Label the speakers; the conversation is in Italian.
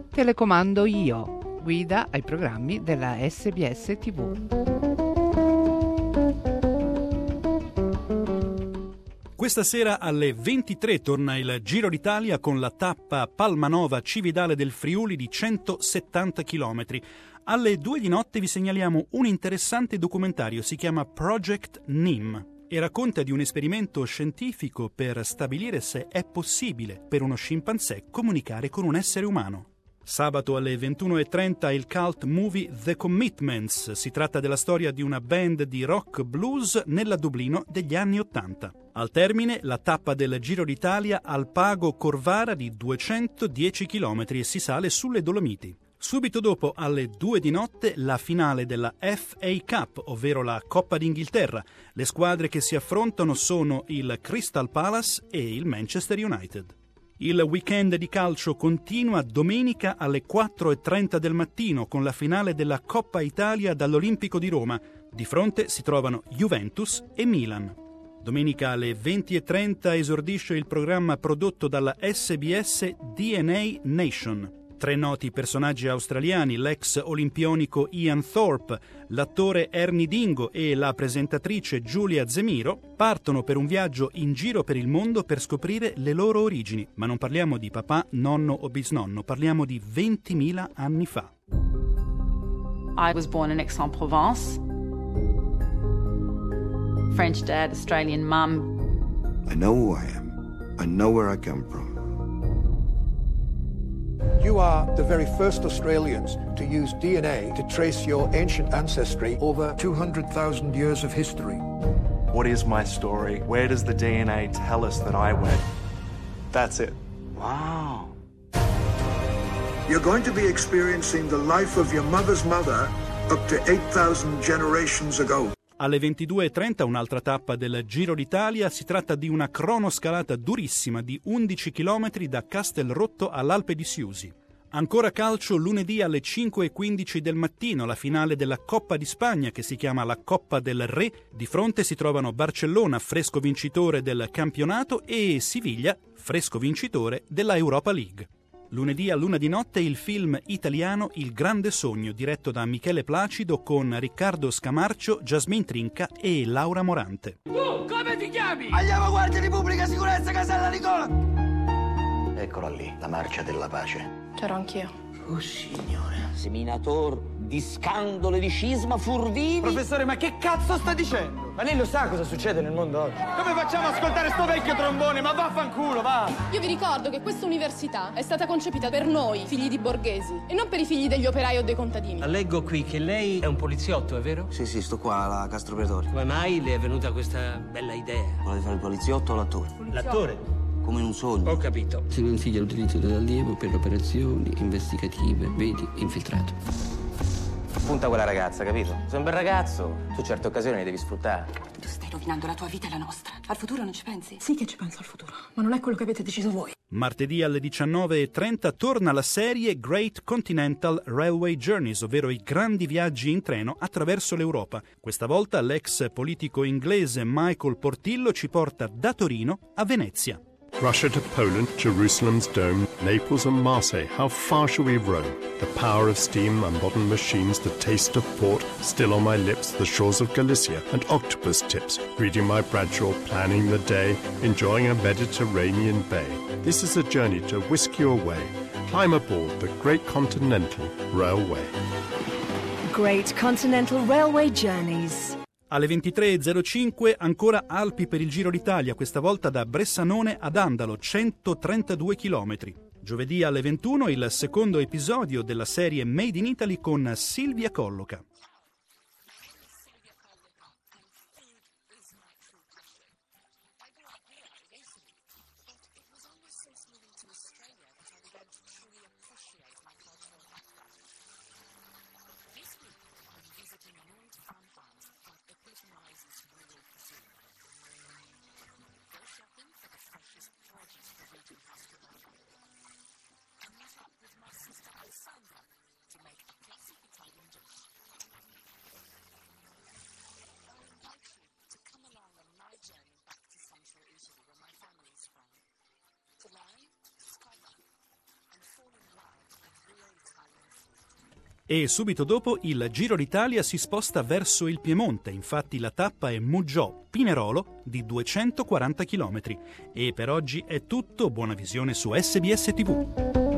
Speaker 1: Telecomando io, guida ai programmi della SBS TV.
Speaker 2: Questa sera alle 23 torna il Giro d'Italia con la tappa Palmanova Cividale del Friuli di 170 km. Alle 2 di notte vi segnaliamo un interessante documentario, si chiama Project NIM e racconta di un esperimento scientifico per stabilire se è possibile per uno scimpanzé comunicare con un essere umano. Sabato alle 21:30 il cult movie The Commitments. Si tratta della storia di una band di rock blues nella Dublino degli anni '80. Al termine la tappa del Giro d'Italia al Pago Corvara di 210 km e si sale sulle Dolomiti. Subito dopo, alle 2 di notte, la finale della FA Cup, ovvero la Coppa d'Inghilterra. Le squadre che si affrontano sono il Crystal Palace e il Manchester United. Il weekend di calcio continua domenica alle 4:30 del mattino con la finale della Coppa Italia dall'Olimpico di Roma. Di fronte si trovano Juventus e Milan. Domenica alle 20:30 esordisce il programma prodotto dalla SBS DNA Nation. 3 noti personaggi australiani, l'ex olimpionico Ian Thorpe, l'attore Ernie Dingo e la presentatrice Giulia Zemiro, partono per un viaggio in giro per il mondo per scoprire le loro origini. Ma non parliamo di papà, nonno o bisnonno, parliamo di 20.000 anni fa.
Speaker 3: I was born in Aix-en-Provence. French dad, Australian mum.
Speaker 4: I know who I am. I know where I come from.
Speaker 5: You are the very first Australians to use DNA to trace your ancient ancestry over 200,000 years of history.
Speaker 6: What is my story? Where does the DNA tell us that I went? That's it.
Speaker 3: Wow.
Speaker 4: You're going to be experiencing the life of your mother's mother up to 8,000 generations ago.
Speaker 2: Alle 22:30 un'altra tappa del Giro d'Italia, si tratta di una cronoscalata durissima di 11 km da Castelrotto all'Alpe di Siusi. Ancora calcio lunedì alle 5:15 del mattino, la finale della Coppa di Spagna che si chiama la Coppa del Re. Di fronte si trovano Barcellona, fresco vincitore del campionato, e Siviglia, fresco vincitore della Europa League. Lunedì all'1 di notte il film italiano Il Grande Sogno, diretto da Michele Placido con Riccardo Scamarcio, Jasmine Trinca e Laura Morante.
Speaker 7: Tu come ti chiami?
Speaker 8: Andiamo, Guardia di Pubblica Sicurezza, Casella Nicola!
Speaker 9: Eccola lì, la marcia della pace.
Speaker 10: C'ero anch'io.
Speaker 8: Oh signore.
Speaker 11: Seminator di scandalo e di scisma furbivi.
Speaker 8: Professore, ma che cazzo sta dicendo? Ma lei lo sa cosa succede nel mondo oggi? Come facciamo a ascoltare sto vecchio trombone? Ma vaffanculo, va!
Speaker 10: Io vi ricordo che questa università è stata concepita per noi, figli di borghesi, e non per i figli degli operai o dei contadini.
Speaker 12: Leggo qui che lei è un poliziotto, è vero?
Speaker 9: Sì, sto qua, alla Castro Pretorio.
Speaker 12: Come mai le è venuta questa bella idea?
Speaker 9: Vuole fare il poliziotto o l'attore?
Speaker 12: L'attore?
Speaker 9: Come in un sogno.
Speaker 12: Ho capito.
Speaker 13: Si consiglia l'utilizzo dell'allievo per operazioni investigative, vedi, infiltrato.
Speaker 14: Punta quella ragazza, capito? Sei un bel ragazzo, tu certe occasioni le devi sfruttare.
Speaker 15: Tu stai rovinando la tua vita e la nostra. Al futuro non ci pensi?
Speaker 10: Sì che ci penso al futuro, ma non è quello che avete deciso voi.
Speaker 2: Martedì alle 19:30 torna la serie Great Continental Railway Journeys, ovvero i grandi viaggi in treno attraverso l'Europa. Questa volta l'ex politico inglese Michael Portillo ci porta da Torino a Venezia.
Speaker 16: Russia to Poland, Jerusalem's dome, Naples and Marseille, how far shall we roam? The power of steam and modern machines, the taste of port, still on my lips, the shores of Galicia and octopus tips, reading my Bradshaw, planning the day, enjoying a Mediterranean bay. This is a journey to whisk you away. Climb aboard the Great Continental Railway.
Speaker 17: Great Continental Railway Journeys.
Speaker 2: Alle 23:05 ancora Alpi per il Giro d'Italia, questa volta da Bressanone ad Andalo, 132 km. Giovedì alle 21 il secondo episodio della serie Made in Italy con Silvia Colloca. E subito dopo il Giro d'Italia si sposta verso il Piemonte, infatti la tappa è Muggio-Pinerolo di 240 km. E per oggi è tutto, buona visione su SBS TV.